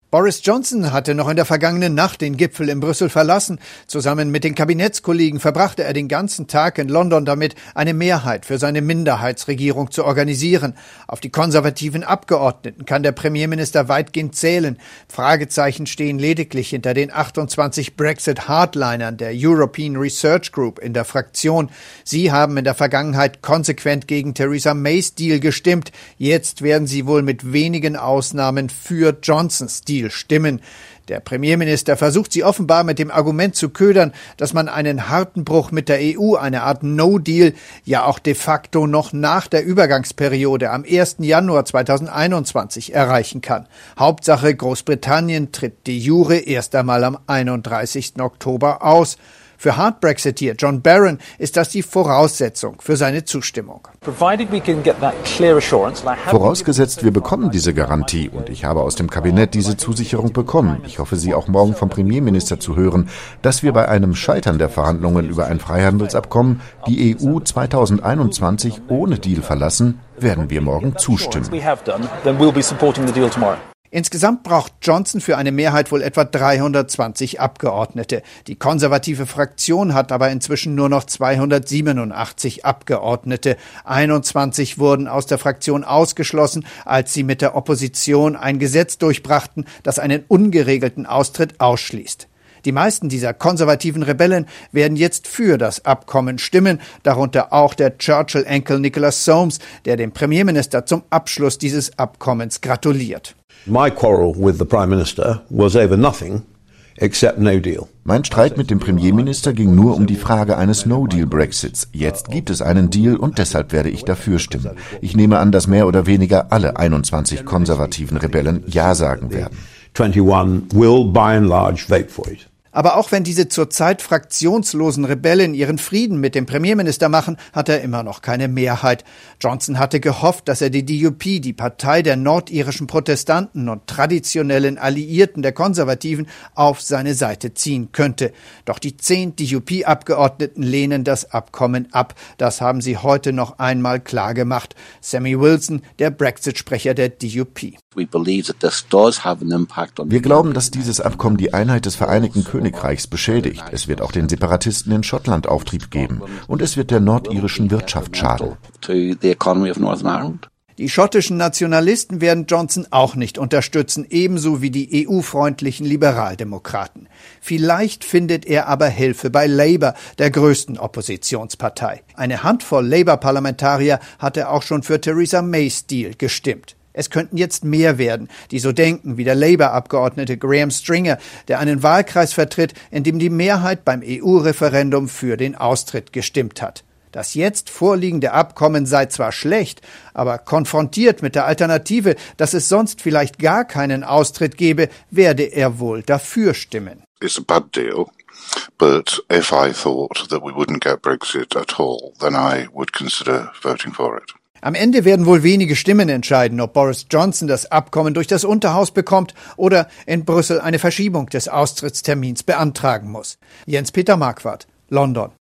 Boris Johnson hatte noch in der vergangenen Nacht den Gipfel in Brüssel verlassen. Zusammen mit den Kabinettskollegen verbrachte er den ganzen Tag in London damit, eine Mehrheit für seine Minderheitsregierung zu organisieren. Auf die konservativen Abgeordneten kann der Premierminister weitgehend zählen. Fragezeichen stehen lediglich hinter den 28 Brexit-Hardlinern der European Research Group in der Fraktion. Sie haben in der Vergangenheit konsequent gegen Theresa Mays Deal gestimmt. Jetzt werden sie wohl mit wenigen Ausnahmen für Johnsons Deal stimmen. Der Premierminister versucht sie offenbar mit dem Argument zu ködern, dass man einen harten Bruch mit der EU, eine Art No-Deal, ja auch de facto noch nach der Übergangsperiode am 1. Januar 2021 erreichen kann. Hauptsache, Großbritannien tritt de jure erst einmal am 31. Oktober aus. Für Hard-Brexiteer John Barron ist das die Voraussetzung für seine Zustimmung. Vorausgesetzt, wir bekommen diese Garantie, und ich habe aus dem Kabinett diese Zusicherung bekommen. Ich hoffe, Sie auch morgen vom Premierminister zu hören, dass wir bei einem Scheitern der Verhandlungen über ein Freihandelsabkommen die EU 2021 ohne Deal verlassen, werden wir morgen zustimmen. Insgesamt braucht Johnson für eine Mehrheit wohl etwa 320 Abgeordnete. Die konservative Fraktion hat aber inzwischen nur noch 287 Abgeordnete. 21 wurden aus der Fraktion ausgeschlossen, als sie mit der Opposition ein Gesetz durchbrachten, das einen ungeregelten Austritt ausschließt. Die meisten dieser konservativen Rebellen werden jetzt für das Abkommen stimmen, darunter auch der Churchill-Enkel Nicholas Soames, der dem Premierminister zum Abschluss dieses Abkommens gratuliert. My quarrel with the Prime Minister was over nothing except no deal. Mein Streit mit dem Premierminister ging nur um die Frage eines No-Deal-Brexits. Jetzt gibt es einen Deal und deshalb werde ich dafür stimmen. Ich nehme an, dass mehr oder weniger alle 21 konservativen Rebellen Ja sagen werden. 21 will by and large vote for it. Aber auch wenn diese zurzeit fraktionslosen Rebellen ihren Frieden mit dem Premierminister machen, hat er immer noch keine Mehrheit. Johnson hatte gehofft, dass er die DUP, die Partei der nordirischen Protestanten und traditionellen Alliierten der Konservativen, auf seine Seite ziehen könnte. Doch die 10 DUP-Abgeordneten lehnen das Abkommen ab. Das haben sie heute noch einmal klar gemacht. Sammy Wilson, der Brexit-Sprecher der DUP. Wir glauben, dass dieses Abkommen die Einheit des Vereinigten Königreichs beschädigt. Es wird auch den Separatisten in Schottland Auftrieb geben. Und es wird der nordirischen Wirtschaft schaden. Die schottischen Nationalisten werden Johnson auch nicht unterstützen, ebenso wie die EU-freundlichen Liberaldemokraten. Vielleicht findet er aber Hilfe bei Labour, der größten Oppositionspartei. Eine Handvoll Labour-Parlamentarier hatte auch schon für Theresa Mays Deal gestimmt. Es könnten jetzt mehr werden, die so denken, wie der Labour-Abgeordnete Graham Stringer, der einen Wahlkreis vertritt, in dem die Mehrheit beim EU-Referendum für den Austritt gestimmt hat. Das jetzt vorliegende Abkommen sei zwar schlecht, aber konfrontiert mit der Alternative, dass es sonst vielleicht gar keinen Austritt gebe, werde er wohl dafür stimmen. It's a bad deal, but if I thought that we wouldn't get Brexit at all, then I would consider voting for it. Am Ende werden wohl wenige Stimmen entscheiden, ob Boris Johnson das Abkommen durch das Unterhaus bekommt oder in Brüssel eine Verschiebung des Austrittstermins beantragen muss. Jens-Peter Marquardt, London.